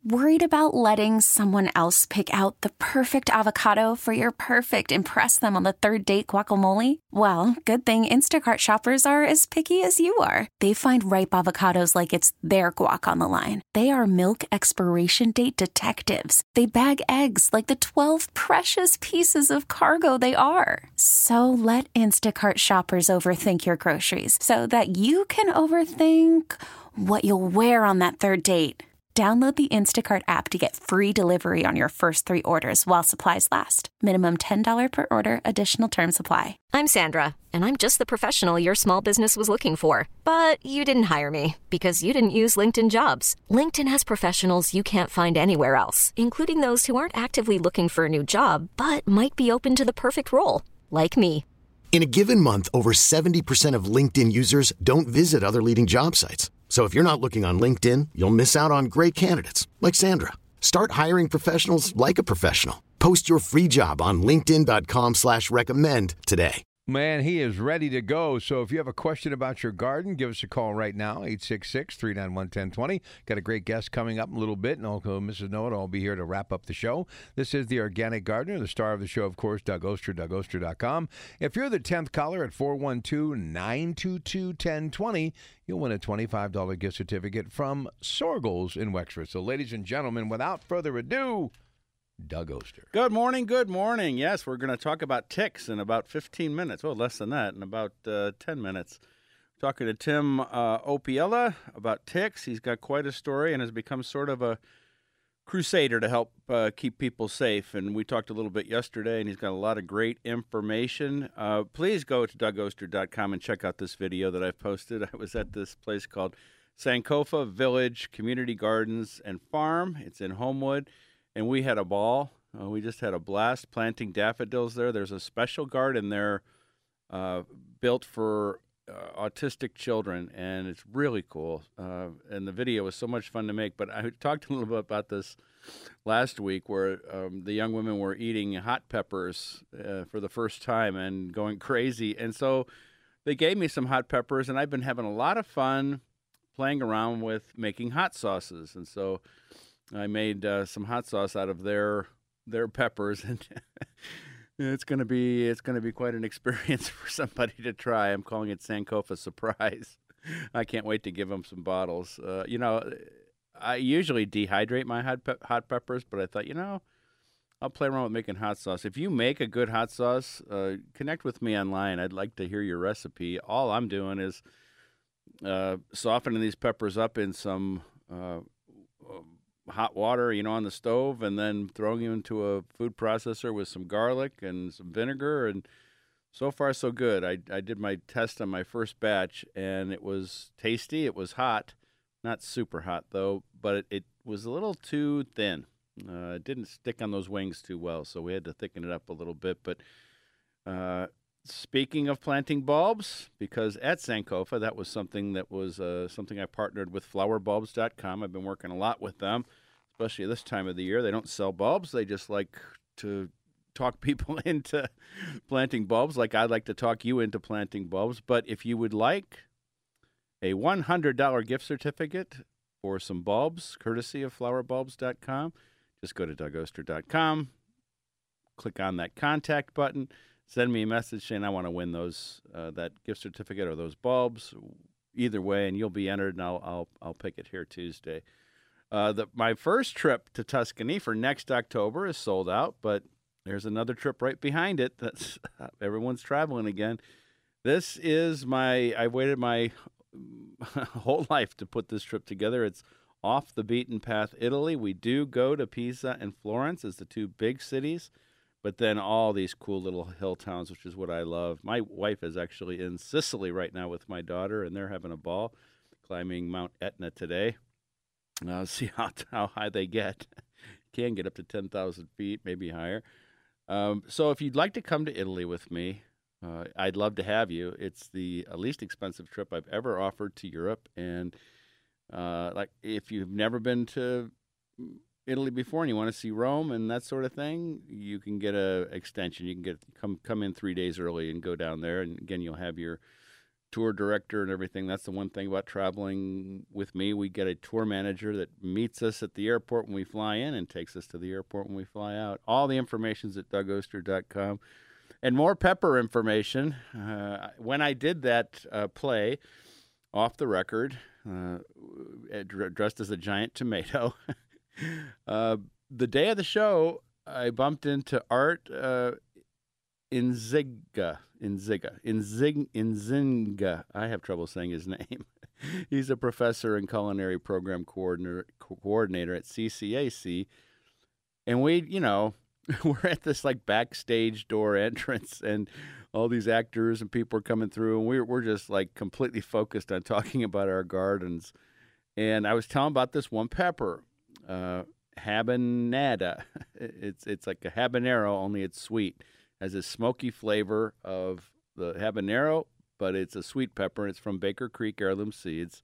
Worried about letting someone else pick out the perfect avocado for your perfect impress them on the third date guacamole? Well, good thing Instacart shoppers are as picky as you are. They find ripe avocados like it's their guac on the line. They are milk expiration date detectives. They bag eggs like the 12 precious pieces of cargo they are. So let Instacart shoppers overthink your groceries so that you can overthink what you'll wear on that third date. Download the Instacart app to get free delivery on your first 3 orders while supplies last. Minimum $10 per order. Additional terms apply. I'm Sandra, and I'm just the professional your small business was looking for. But you didn't hire me because you didn't use LinkedIn Jobs. LinkedIn has professionals you can't find anywhere else, including those who aren't actively looking for a new job, but might be open to the perfect role, like me. In a given month, over 70% of LinkedIn users don't visit other leading job sites. So if you're not looking on LinkedIn, you'll miss out on great candidates like Sandra. Start hiring professionals like a professional. Post your free job on linkedin.com/recommend today. Man, he is ready to go. So if you have a question about your garden, give us a call right now, 866-391-1020. Got a great guest coming up in a little bit, and also Mrs. Know-It-All will be here to wrap up the show. This is The Organic Gardener, the star of the show, of course, Doug Oster, DougOster.com. If you're the 10th caller at 412-922-1020, you'll win a $25 gift certificate from Sorgles in Wexford. So ladies and gentlemen, without further ado, Doug Oster. Good morning, good morning. Yes, we're going to talk about ticks in about 15 minutes. Well, less than that, in about 10 minutes. Talking to Tim Opiella about ticks. He's got quite a story and has become sort of a crusader to help keep people safe. And we talked a little bit yesterday, and he's got a lot of great information. Please go to DougOster.com and check out this video that I've posted. I was at this place called Sankofa Village Community Gardens and Farm. It's in Homewood. And we had a ball. We just had a blast planting daffodils there. There's a special garden there built for autistic children, and it's really cool. And the video was so much fun to make. But I talked a little bit about this last week where the young women were eating hot peppers for the first time and going crazy. And so they gave me some hot peppers, and I've been having a lot of fun playing around with making hot sauces. And so I made some hot sauce out of their peppers, and it's going to be quite an experience for somebody to try. I'm calling it Sankofa Surprise. I can't wait to give them some bottles. I usually dehydrate my hot peppers, but I thought, I'll play around with making hot sauce. If you make a good hot sauce, connect with me online. I'd like to hear your recipe. All I'm doing is softening these peppers up in some hot water, on the stove, and then throwing them into a food processor with some garlic and some vinegar, and so far so good. I did my test on my first batch, and it was tasty. It was hot, not super hot though, but it was a little too thin. It didn't stick on those wings too well, so we had to thicken it up a little bit. But speaking of planting bulbs, because at Sankofa, that was something I partnered with flowerbulbs.com. I've been working a lot with them, especially this time of the year. They don't sell bulbs. They just like to talk people into planting bulbs, like I'd like to talk you into planting bulbs. But if you would like a $100 gift certificate for some bulbs, courtesy of flowerbulbs.com, just go to DougOster.com, click on that contact button, send me a message saying I want to win that gift certificate or those bulbs. Either way, and you'll be entered, and I'll pick it here Tuesday. My first trip to Tuscany for next October is sold out, but there's another trip right behind it. That's everyone's traveling again. This is I waited my whole life to put this trip together. It's off the beaten path, Italy. We do go to Pisa and Florence as the two big cities, but then all these cool little hill towns, which is what I love. My wife is actually in Sicily right now with my daughter, and they're having a ball climbing Mount Etna today. See how high they get. Can get up to 10,000 feet, maybe higher. So if you'd like to come to Italy with me, I'd love to have you. It's the least expensive trip I've ever offered to Europe, and if you've never been to Italy before and you want to see Rome and that sort of thing, you can get a extension. You can come in 3 days early and go down there, and again, you'll have your tour director and everything. That's the one thing about traveling with me. We get a tour manager that meets us at the airport when we fly in and takes us to the airport when we fly out. All the information's at DougOster.com. And more Pepper information. When I did that play, off the record, dressed as a giant tomato, the day of the show, I bumped into Art Nzinga. I have trouble saying his name. He's a professor and culinary program coordinator at CCAC. And we, we're at this like backstage door entrance, and all these actors and people are coming through, and we're just like completely focused on talking about our gardens. And I was telling about this one pepper, habanada. It's like a habanero, only it's sweet. Has a smoky flavor of the habanero, but it's a sweet pepper, and it's from Baker Creek Heirloom Seeds.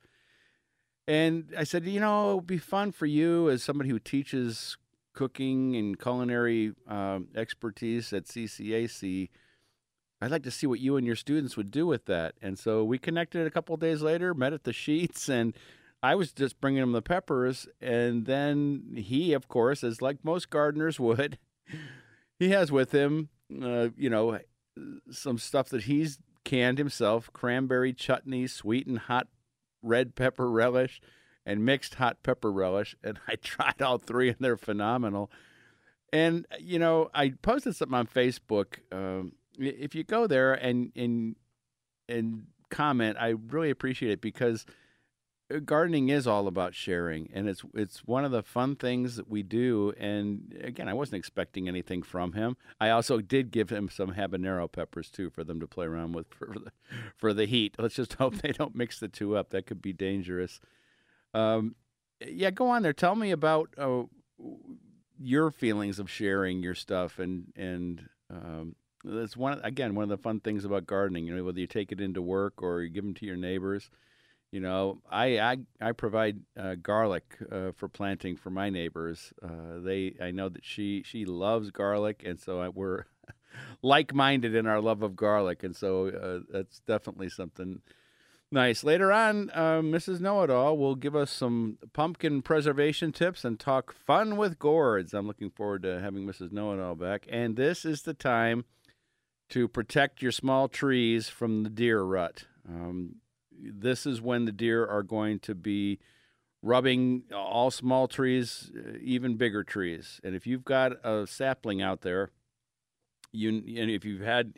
And I said, it would be fun for you as somebody who teaches cooking and culinary expertise at CCAC. I'd like to see what you and your students would do with that. And so we connected a couple of days later, met at the Sheets, and I was just bringing him the peppers. And then he, of course, as like most gardeners would, he has with him, some stuff that he's canned himself, cranberry chutney, sweetened hot red pepper relish, and mixed hot pepper relish. And I tried all three, and they're phenomenal. And, I posted something on Facebook. If you go there and comment, I really appreciate it, because gardening is all about sharing, and it's one of the fun things that we do. And again, I wasn't expecting anything from him. I also did give him some habanero peppers too for them to play around with for the heat. Let's just hope they don't mix the two up. That could be dangerous. Yeah, go on there. Tell me about your feelings of sharing your stuff, and that's one of the fun things about gardening. Whether you take it into work or you give them to your neighbors. I provide garlic for planting for my neighbors. I know that she loves garlic, and so we're like-minded in our love of garlic, and so that's definitely something nice. Later on, Mrs. Know-It-All will give us some pumpkin preservation tips and talk fun with gourds. I'm looking forward to having Mrs. Know-It-All back, and this is the time to protect your small trees from the deer rut. This is when the deer are going to be rubbing all small trees, even bigger trees. And if you've got a sapling out there, and if you've had,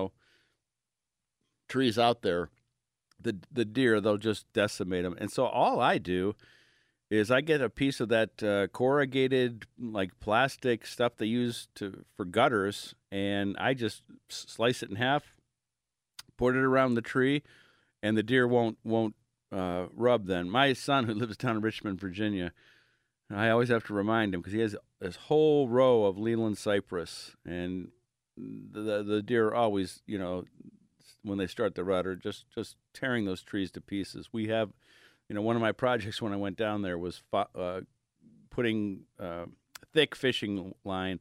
trees out there, the deer, they'll just decimate them. And so all I do is I get a piece of that corrugated, like plastic stuff they use for gutters, and I just slice it in half, put it around the tree, and the deer won't rub then. My son, who lives down in Richmond, Virginia, I always have to remind him, because he has this whole row of Leland cypress, and the deer are always, when they start the rut, are just tearing those trees to pieces. We have, one of my projects when I went down there was putting thick fishing line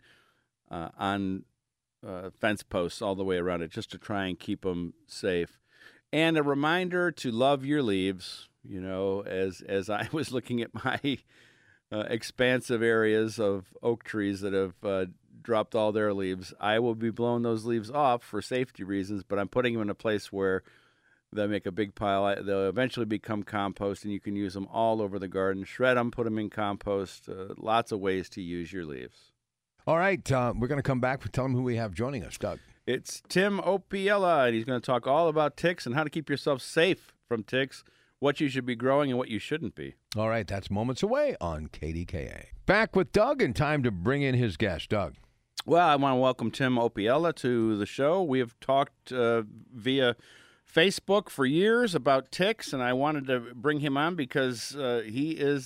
on fence posts all the way around it, just to try and keep them safe. And a reminder to love your leaves, as I was looking at my expansive areas of oak trees that have dropped all their leaves. I will be blowing those leaves off for safety reasons, but I'm putting them in a place where they'll make a big pile. They'll eventually become compost, and you can use them all over the garden. Shred them, put them in compost. Lots of ways to use your leaves. All right, we're going to come back. Tell them who we have joining us, Doug. It's Tim Oppiella, and he's going to talk all about ticks and how to keep yourself safe from ticks, what you should be growing and what you shouldn't be. All right, that's moments away on KDKA. Back with Doug, and time to bring in his guest. Doug. Well, I want to welcome Tim Oppiella to the show. We have talked via Facebook for years about ticks, and I wanted to bring him on because he is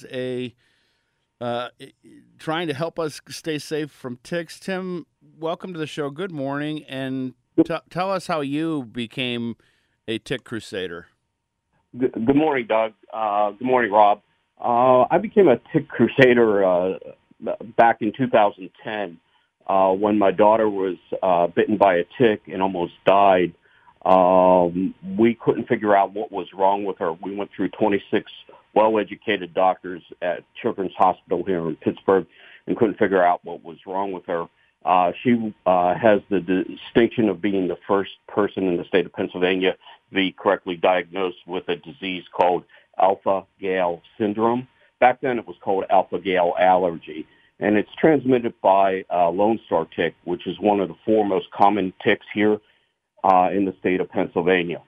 trying to help us stay safe from ticks. Tim, welcome to the show. Good morning, and tell us how you became a tick crusader. Good morning, Doug. Good morning, Rob. I became a tick crusader back in 2010 when my daughter was bitten by a tick and almost died. We couldn't figure out what was wrong with her. We went through 26 well-educated doctors at Children's Hospital here in Pittsburgh and couldn't figure out what was wrong with her. She has the distinction of being the first person in the state of Pennsylvania to be correctly diagnosed with a disease called alpha-gal syndrome. Back then it was called alpha-gal allergy, and it's transmitted by Lone Star tick, which is one of the 4 most common ticks here in the state of Pennsylvania.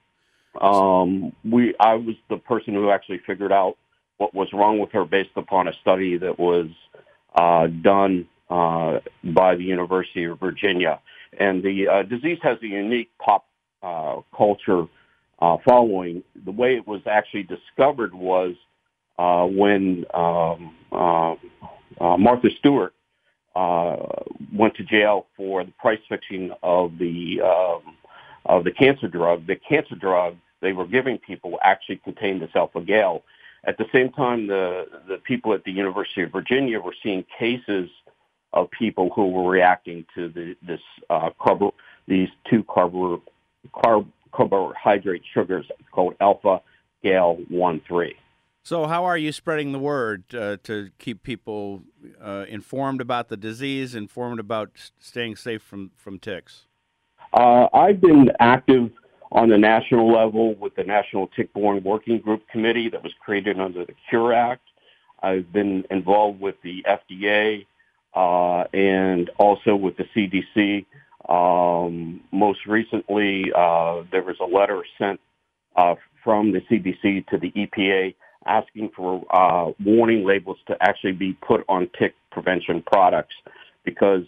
I was the person who actually figured out what was wrong with her based upon a study that was done by the University of Virginia. And the disease has a unique pop culture following. The way it was actually discovered was when Martha Stewart went to jail for the price fixing of the cancer drug. The cancer drug they were giving people actually contained this alpha-gal. At the same time, the people at the University of Virginia were seeing cases of people who were reacting to these 2 carbohydrate sugars called alpha-gal 1,3. So how are you spreading the word to keep people informed about the disease, informed about staying safe from ticks? I've been active on the national level with the National Tick-Borne Working Group Committee that was created under the Cure Act. I've been involved with the FDA and also with the CDC. Most recently, there was a letter sent from the CDC to the EPA asking for warning labels to actually be put on tick prevention products because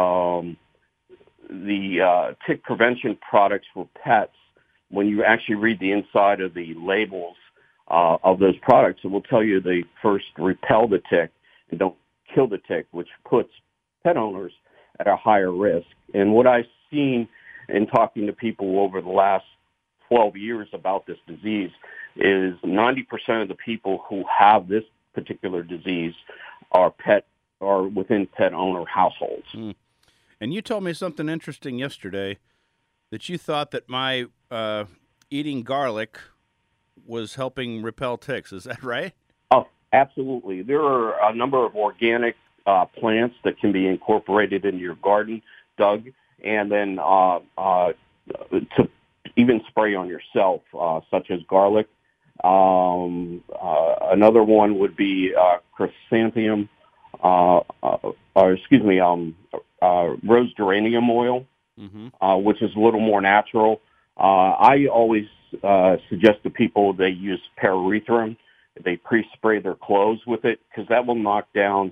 the tick prevention products for pets, when you actually read the inside of the labels of those products, it will tell you they first repel the tick and don't kill the tick, which puts pet owners at a higher risk. And what I've seen in talking to people over the last 12 years about this disease is 90% of the people who have this particular disease are within pet owner households. Mm. And you told me something interesting yesterday, that you thought that my eating garlic was helping repel ticks. Is that right? Oh, absolutely. There are a number of organic plants that can be incorporated into your garden, Doug, and then to even spray on yourself, such as garlic. Another one would be chrysanthemum, rose geranium oil, which is a little more natural. I always suggest to people they use pyrethrum. They pre-spray their clothes with it because that will knock down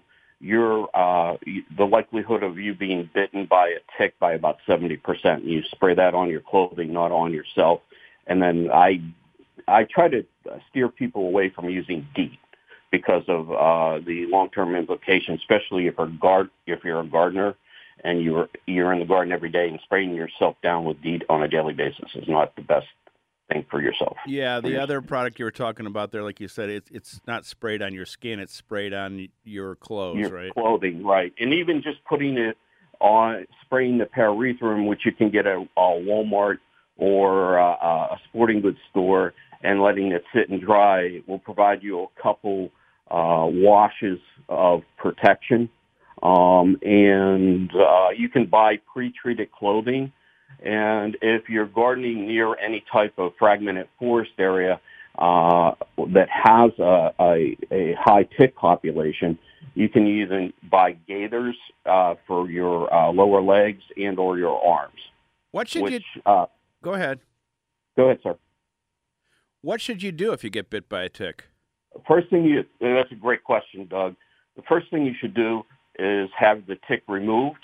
the likelihood of you being bitten by a tick by about 70%. You spray that on your clothing, not on yourself. And then I try to steer people away from using DEET because of the long-term implications, especially if you're a gardener and you're in the garden every day, and spraying yourself down with DEET on a daily basis is not the best thing for yourself. Yeah, the other product you were talking about there, like you said, it's not sprayed on your skin, it's sprayed on your clothes, right? Your clothing, right. And even just putting it on, spraying the pyrethrum, which you can get at Walmart or a sporting goods store, and letting it sit and dry will provide you a couple washes of protection. And you can buy pre-treated clothing. And if you're gardening near any type of fragmented forest area that has a high tick population, you can even buy gaithers for your lower legs and or your arms. What should you... Go ahead. Go ahead, sir. What should you do if you get bit by a tick? First thing that's a great question, Doug. The first thing you should do is have the tick removed.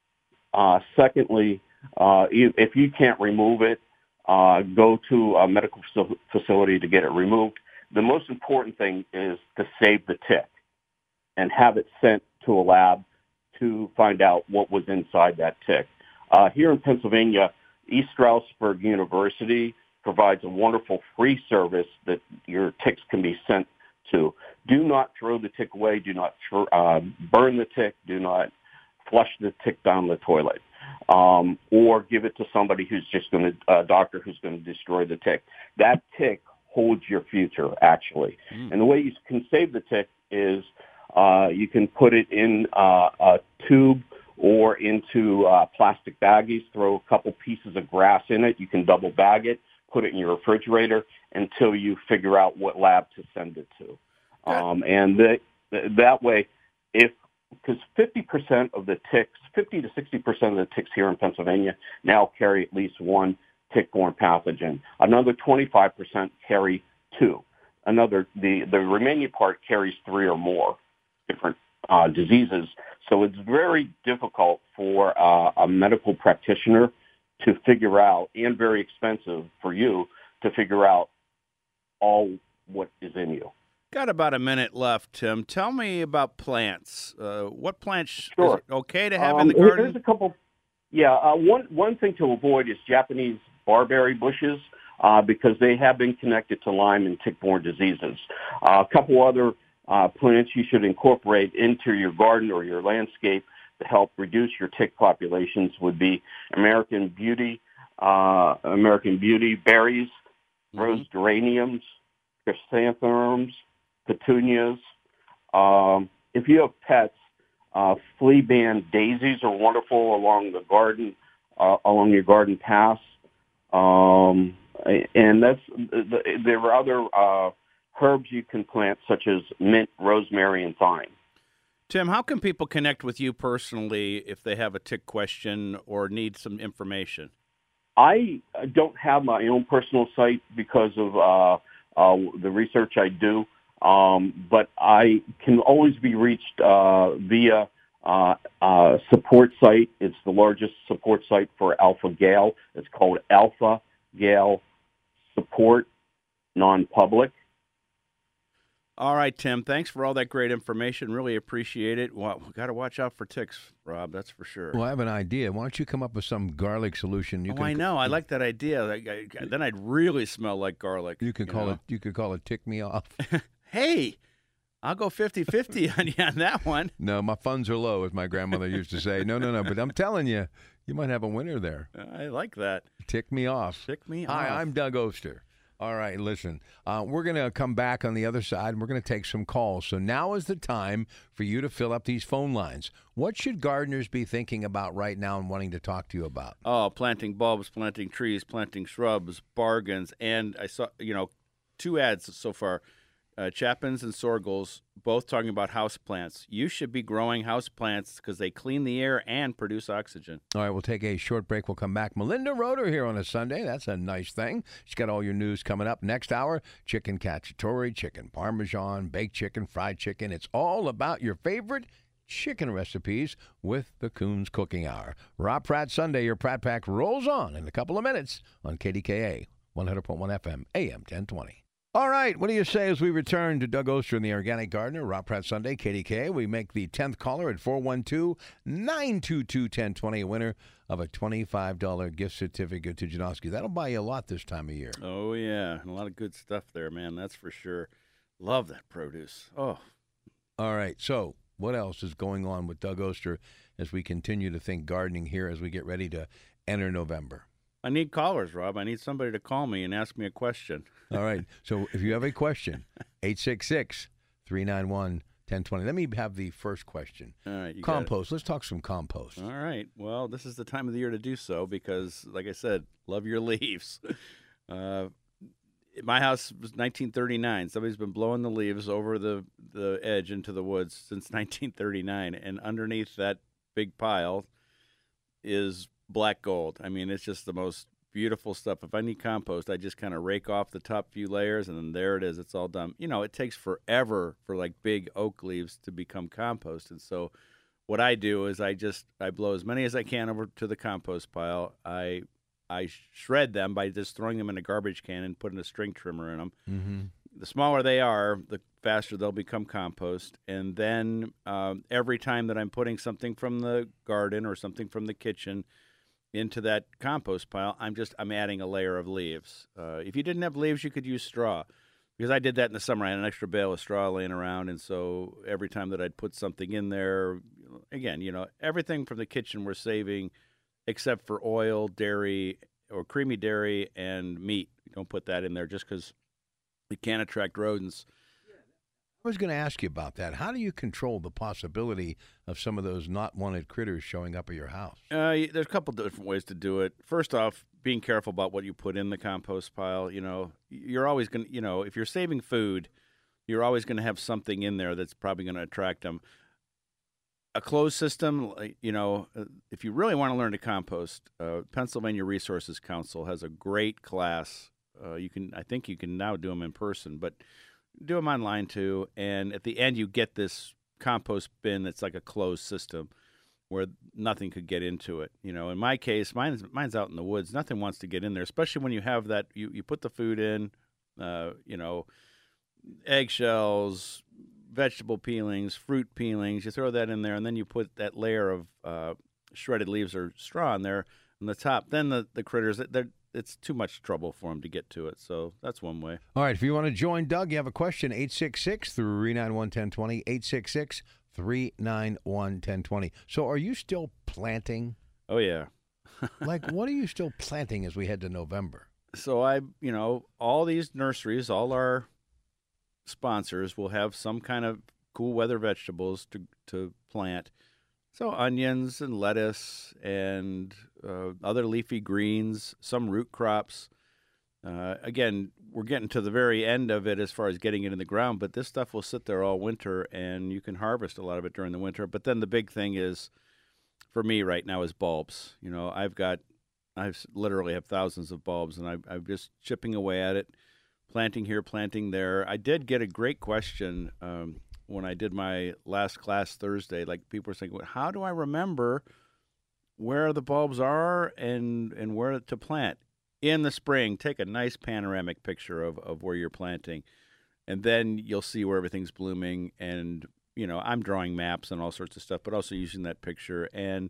Secondly, if you can't remove it, go to a medical facility to get it removed. The most important thing is to save the tick and have it sent to a lab to find out what was inside that tick. Here in Pennsylvania, East Stroudsburg University provides a wonderful free service that your ticks can be sent to. Do not throw the tick away. Do not burn the tick. Do not flush the tick down the toilet. or give it to somebody who's just going to, a doctor who's going to destroy the tick. That tick holds your future, actually. And the way you can save the tick is you can put it in a tube or into plastic baggies, throw a couple pieces of grass in it. You can double bag it, put it in your refrigerator until you figure out what lab to send it to. And that way, because 50% of the ticks, 50 to 60% of the ticks here in Pennsylvania now carry at least one tick-borne pathogen. Another 25% carry two. The remaining part carries three or more different diseases. So it's very difficult for a medical practitioner to figure out, and very expensive for you to figure out all what is in you. Got about a minute left, Tim. Tell me about plants. What plants Sure. is it okay to have in the garden? There's a couple. Yeah, one thing to avoid is Japanese barberry bushes because they have been connected to Lyme and tick-borne diseases. A couple other plants you should incorporate into your garden or your landscape to help reduce your tick populations would be American Beauty berries, rose geraniums, chrysanthemums, petunias. If you have pets, flea band daisies are wonderful along the garden, along your garden paths. And there are other herbs you can plant, such as mint, rosemary, and thyme. Tim, how can people connect with you personally if they have a tick question or need some information? I don't have my own personal site because of the research I do, but I can always be reached via support site. It's the largest support site for Alpha Gale. It's called Alpha Gale Support Non-Public. All right, Tim. Thanks for all that great information. Really appreciate it. Well, we got to watch out for ticks, Rob. That's for sure. Well, I have an idea. Why don't you come up with some garlic solution? I know. I like that idea. Then I'd really smell like garlic. You could call it. You could call it "Tick Me Off." Hey, I'll go 50-50 on you on that one. No, my funds are low, as my grandmother used to say. No. But I'm telling you, you might have a winner there. I like that. Tick me off. Tick me off. Hi, I'm Doug Oster. All right, listen, we're going to come back on the other side, and we're going to take some calls. So now is the time for you to fill up these phone lines. What should gardeners be thinking about right now and wanting to talk to you about? Oh, planting bulbs, planting trees, planting shrubs, bargains. And I saw, 2 ads so far. Chapin's and Sorgel's, both talking about houseplants. You should be growing houseplants because they clean the air and produce oxygen. All right, we'll take a short break. We'll come back. Melinda Roeder here on a Sunday. That's a nice thing. She's got all your news coming up next hour. Chicken cacciatore, chicken parmesan, baked chicken, fried chicken. It's all about your favorite chicken recipes with the Coons Cooking Hour. Rob Pratt Sunday, your Pratt Pack rolls on in a couple of minutes on KDKA 100.1 FM, AM 1020. All right, what do you say as we return to Doug Oster and the Organic Gardener, Rob Pratt Sunday, KDKA. We make the 10th caller at 412-922-1020, a winner of a $25 gift certificate to Janoski. That'll buy you a lot this time of year. Oh, yeah, and a lot of good stuff there, man, that's for sure. Love that produce. Oh. All right, so what else is going on with Doug Oster as we continue to think gardening here as we get ready to enter November? I need callers, Rob. I need somebody to call me and ask me a question. All right. So if you have a question, 866-391-1020. Let me have the first question. All right. Compost. Let's talk some compost. All right. Well, this is the time of the year to do so because, like I said, love your leaves. My house was 1939. Somebody's been blowing the leaves over the edge into the woods since 1939. And underneath that big pile is black gold. I mean, it's just the most beautiful stuff. If I need compost, I just kind of rake off the top few layers, and then there it is. It's all done. It takes forever for like big oak leaves to become compost. And so what I do is I blow as many as I can over to the compost pile. I shred them by just throwing them in a garbage can and putting a string trimmer in them. Mm-hmm. The smaller they are, the faster they'll become compost. And then every time that I'm putting something from the garden or something from the kitchen into that compost pile, I'm adding a layer of leaves. If you didn't have leaves, you could use straw. Because I did that in the summer. I had an extra bale of straw laying around, and so every time that I'd put something in there, again, everything from the kitchen we're saving except for oil, dairy, or creamy dairy and meat. Don't put that in there just because it can attract rodents. I was going to ask you about that. How do you control the possibility of some of those not wanted critters showing up at your house? There's a couple different ways to do it. First off, being careful about what you put in the compost pile. You're always going to, if you're saving food, you're always going to have something in there that's probably going to attract them. A closed system, if you really want to learn to compost, Pennsylvania Resources Council has a great class. I think you can now do them in person, but do them online too. And at the end, you get this compost bin that's like a closed system where nothing could get into it. In my case, mine's out in the woods. Nothing wants to get in there, especially when you have that. You put the food in, eggshells, vegetable peelings, fruit peelings. You throw that in there, and then you put that layer of shredded leaves or straw in there on the top. Then the critters, it's too much trouble for them to get to it. So that's one way. All right, if you want to join Doug, you have a question, 866-391-1020, 866-391-1020. So are you still planting? Oh, yeah. What are you still planting as we head to November? So all these nurseries, all our sponsors will have some kind of cool weather vegetables to plant. So onions and lettuce and other leafy greens, some root crops. Again, we're getting to the very end of it as far as getting it in the ground, but this stuff will sit there all winter, and you can harvest a lot of it during the winter. But then the big thing is, for me right now, is bulbs. I literally have thousands of bulbs, and I'm just chipping away at it, planting here, planting there. I did get a great question when I did my last class Thursday. Like, people were saying, well, how do I remember where the bulbs are and where to plant? In the spring, take a nice panoramic picture of where you're planting, and then you'll see where everything's blooming. And, I'm drawing maps and all sorts of stuff, but also using that picture. And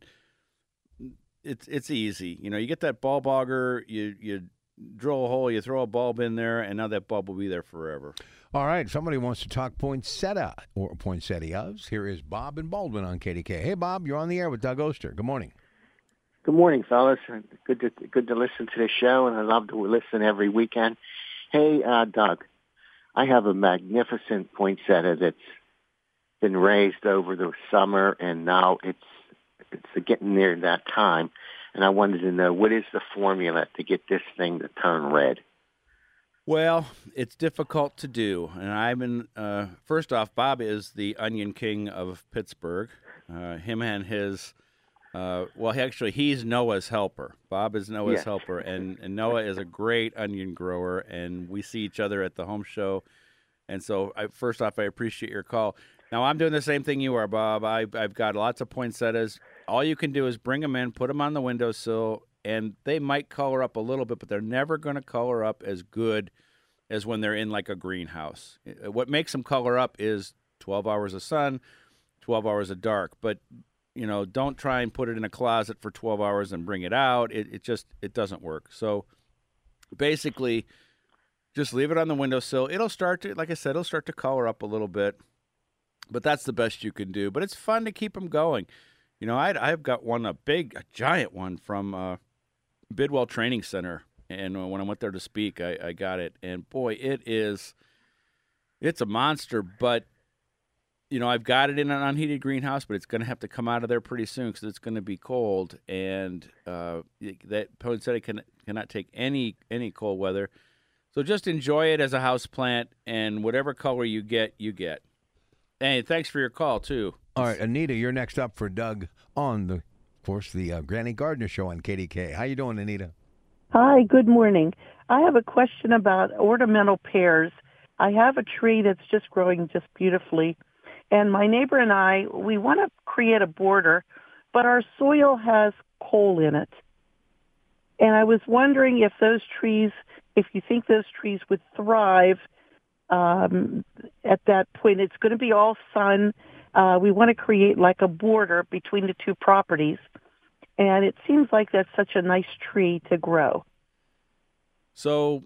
it's easy. You get that bulb auger, you drill a hole, you throw a bulb in there, and now that bulb will be there forever. All right, somebody wants to talk poinsettia or poinsettias. Here is Bob in Baldwin on KDK. Hey, Bob, you're on the air with Doug Oster. Good morning. Good morning, fellas. Good to listen to the show, and I love to listen every weekend. Hey, Doug, I have a magnificent poinsettia that's been raised over the summer, and now it's getting near that time. And I wanted to know, what is the formula to get this thing to turn red? Well, it's difficult to do. And I've been, first off, Bob is the onion king of Pittsburgh. Him and his, he's Noah's helper. Bob is Noah's helper. And Noah is a great onion grower, and we see each other at the home show. And so, first off, I appreciate your call. Now, I'm doing the same thing you are, Bob. I've got lots of poinsettias. All you can do is bring them in, put them on the windowsill, and they might color up a little bit, but they're never going to color up as good as when they're in like a greenhouse. What makes them color up is 12 hours of sun, 12 hours of dark. But, don't try and put it in a closet for 12 hours and bring it out. It doesn't work. So basically, just leave it on the windowsill. It'll start to color up a little bit. But that's the best you can do. But it's fun to keep them going. I've got a giant one from Bidwell Training Center. And when I went there to speak, I got it. And, boy, it's a monster. But, I've got it in an unheated greenhouse, but it's going to have to come out of there pretty soon because it's going to be cold. And that poinsettia cannot take any cold weather. So just enjoy it as a house plant, and whatever color you get, you get. Hey, thanks for your call, too. All right, Anita, you're next up for Doug on the Granny Gardner Show on KDK. How you doing, Anita? Hi, good morning. I have a question about ornamental pears. I have a tree that's just growing just beautifully, and my neighbor and I, we want to create a border, but our soil has coal in it. And I was wondering if you think those trees would thrive at that point. It's going to be all sun. We want to create like a border between the two properties. And it seems like that's such a nice tree to grow. So,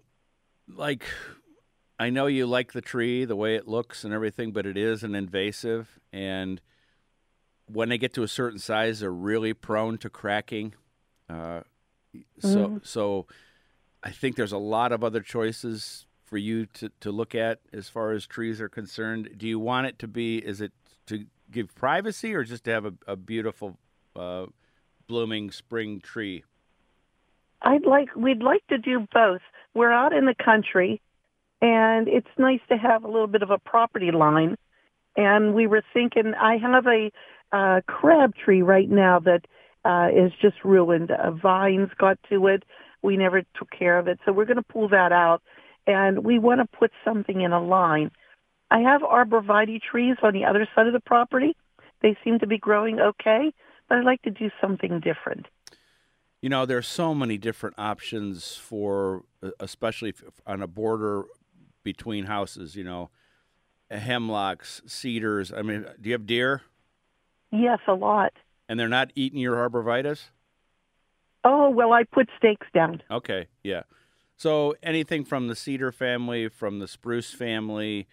I know you like the tree, the way it looks and everything, but it is an invasive. And when they get to a certain size, they're really prone to cracking. So I think there's a lot of other choices for you to look at as far as trees are concerned. Do you want it to be, is it to give privacy or just to have a beautiful blooming spring tree? We'd like to do both. We're out in the country, and it's nice to have a little bit of a property line. And we were thinking, I have a crab tree right now that is just ruined. Vines got to it. We never took care of it. So we're going to pull that out, and we want to put something in a line. I have arborvitae trees on the other side of the property. They seem to be growing okay, but I'd like to do something different. You know, there's so many different options for, especially on a border between houses, you know, hemlocks, cedars. I mean, do you have deer? Yes, a lot. And they're not eating your arborvitaes? Oh, well, I put stakes down. Okay, yeah. So anything from the cedar family, from the spruce family.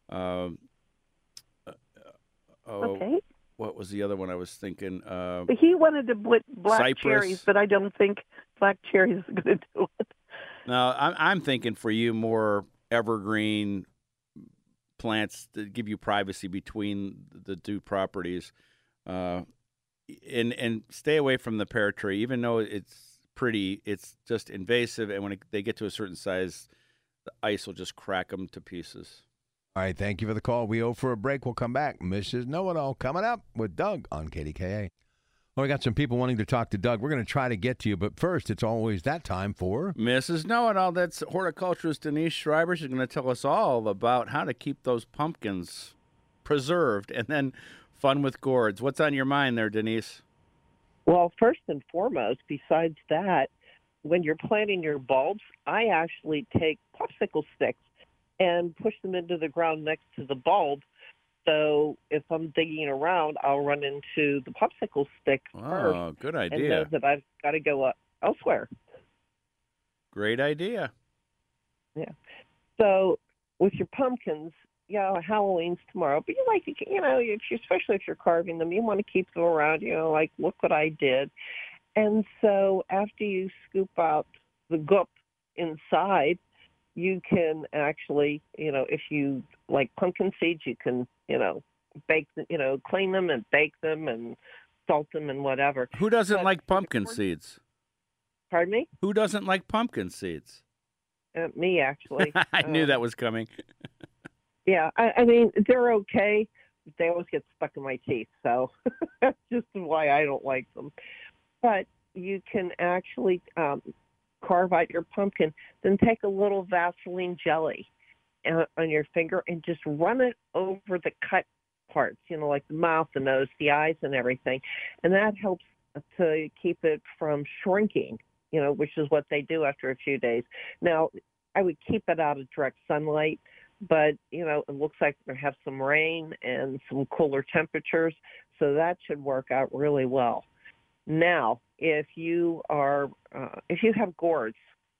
Okay. What was the other one I was thinking? He wanted to put black cypress. cherries, but I don't think black cherries are going to do it. No, I'm thinking for you more evergreen plants that give you privacy between the two properties. And stay away from the pear tree, even though it's pretty. It's just invasive, and when they get to a certain size, the ice will just crack them to pieces. All right, thank you for the call. We owe for a break. We'll come back. Mrs. Know-It-All coming up with Doug on KDKA. Well, we got some people wanting to talk to Doug. We're going to try to get to you, but first, it's always that time for Mrs. Know-It-All. That's horticulturist Denise Schreiber. She's going to tell us all about how to keep those pumpkins preserved and then fun with gourds. What's on your mind there, Denise? Well, first and foremost, besides that, when you're planting your bulbs, I actually take popsicle sticks and push them into the ground next to the bulb. So if I'm digging around, I'll run into the popsicle stick first. Oh, good idea. And know that I've got to go elsewhere. Great idea. Yeah. So with your pumpkins, Halloween's tomorrow, but you like to, especially if you're carving them, you want to keep them around, like, look what I did. And so after you scoop out the goop inside, you can actually, if you like pumpkin seeds, you can, bake, clean them and bake them and salt them and whatever. Who doesn't like pumpkin seeds? Pardon me? Who doesn't like pumpkin seeds? Me, actually. I knew that was coming. Yeah, I mean, they're okay. They always get stuck in my teeth, so that's just why I don't like them. But you can actually carve out your pumpkin, then take a little Vaseline jelly on your finger and just run it over the cut parts, like the mouth, the nose, the eyes, and everything. And that helps to keep it from shrinking, which is what they do after a few days. Now, I would keep it out of direct sunlight, but, it looks like we're going to have some rain and some cooler temperatures, so that should work out really well. Now, if you have gourds,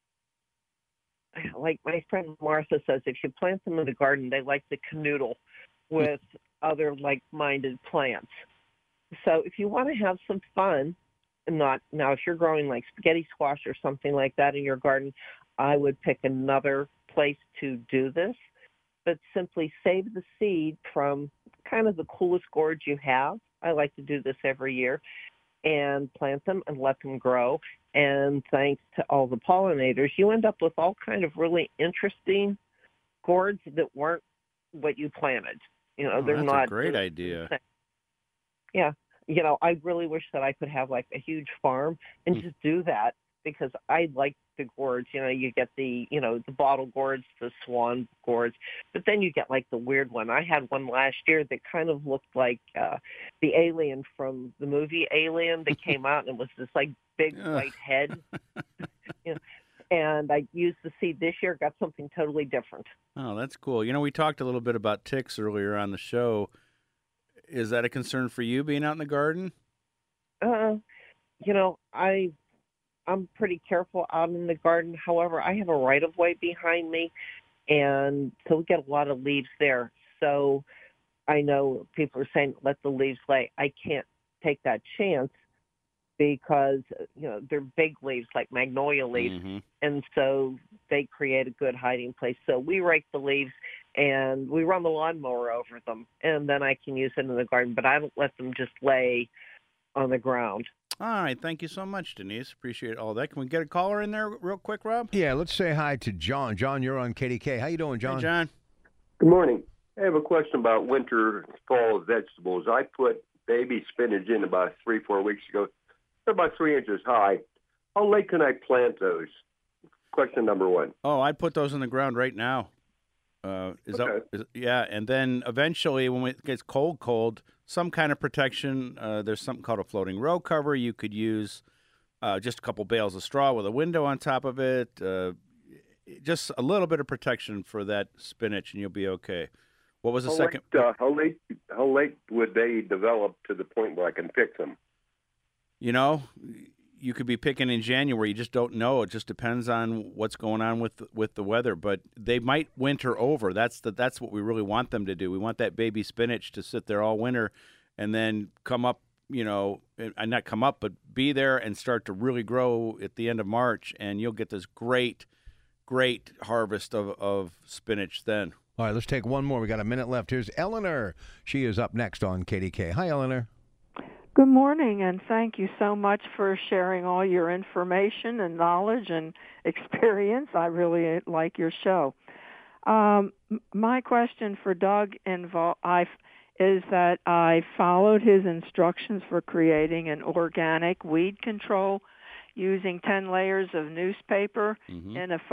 like my friend Martha says, if you plant them in the garden, they like to canoodle with other like-minded plants. So if you want to have some fun, if you're growing like spaghetti squash or something like that in your garden, I would pick another place to do this, but simply save the seed from kind of the coolest gourds you have. I like to do this every year, and plant them and let them grow. And thanks to all the pollinators, you end up with all kind of really interesting gourds that weren't what you planted. They're that's not a great idea. Yeah. I really wish that I could have like a huge farm and just do that, because I like the gourds. You get the bottle gourds, the swan gourds, but then you get like the weird one. I had one last year that kind of looked like the alien from the movie Alien that came out, and it was this like big white head. And I used the seed this year, got something totally different. Oh, that's cool. We talked a little bit about ticks earlier on the show. Is that a concern for you being out in the garden? I'm pretty careful out in the garden. However, I have a right-of-way behind me, and so we get a lot of leaves there. So I know people are saying, let the leaves lay. I can't take that chance because, they're big leaves like magnolia leaves, and so they create a good hiding place. So we rake the leaves and we run the lawnmower over them, and then I can use it in the garden, but I don't let them just lay on the ground. All right. Thank you so much, Denise. Appreciate all that. Can we get a caller in there real quick, Rob? Yeah, let's say hi to John. John, you're on KDK. How you doing, John? Hey, John. Good morning. I have a question about winter, fall vegetables. I put baby spinach in about 3-4 weeks ago. They're about 3 inches high. How late can I plant those? Question number one. Oh, I'd put those in the ground right now. Yeah, and then eventually when it gets cold, some kind of protection. There's something called a floating row cover. You could use just a couple bales of straw with a window on top of it. Just a little bit of protection for that spinach, and you'll be okay. What was the second? How late would they develop to the point where I can pick them? You could be picking in January. You just don't know. It just depends on what's going on with the weather. But they might winter over. That's what we really want them to do. We want that baby spinach to sit there all winter, and then come up. And not come up, but be there and start to really grow at the end of March, and you'll get this great harvest of spinach then. All right, let's take one more. We got a minute left. Here's Eleanor. She is up next on KDK. Hi, Eleanor. Good morning, and thank you so much for sharing all your information and knowledge and experience. I really like your show. My question for Doug is that I followed his instructions for creating an organic weed control using 10 layers of newspaper in a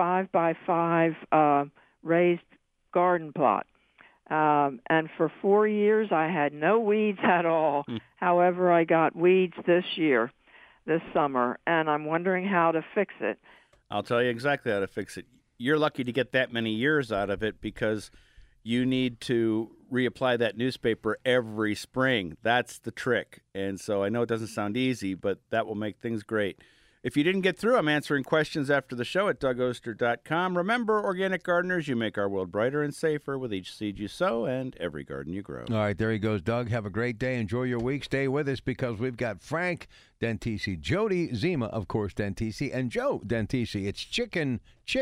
5x5 raised garden plot. And for 4 years, I had no weeds at all. However, I got weeds this summer, and I'm wondering how to fix it. I'll tell you exactly how to fix it. You're lucky to get that many years out of it because you need to reapply that newspaper every spring. That's the trick. And so I know it doesn't sound easy, but that will make things great. If you didn't get through, I'm answering questions after the show at DougOster.com. Remember, organic gardeners, you make our world brighter and safer with each seed you sow and every garden you grow. All right, there he goes, Doug. Have a great day. Enjoy your week. Stay with us because we've got Frank Dentisi, Jody Zima, of course, Dentisi, and Joe Dentisi. It's chicken,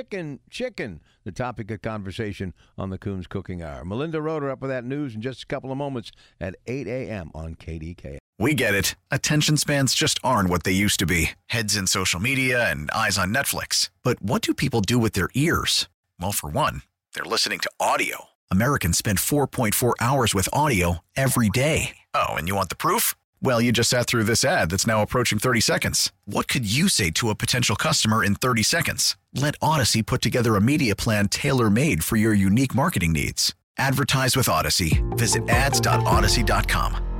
the topic of conversation on the Coons Cooking Hour. Melinda Roeder up with that news in just a couple of moments at 8 a.m. on KDK. We get it. Attention spans just aren't what they used to be. Heads in social media and eyes on Netflix. But what do people do with their ears? Well, for one, they're listening to audio. Americans spend 4.4 hours with audio every day. Oh, and you want the proof? Well, you just sat through this ad that's now approaching 30 seconds. What could you say to a potential customer in 30 seconds? Let Odyssey put together a media plan tailor-made for your unique marketing needs. Advertise with Odyssey. Visit ads.odyssey.com.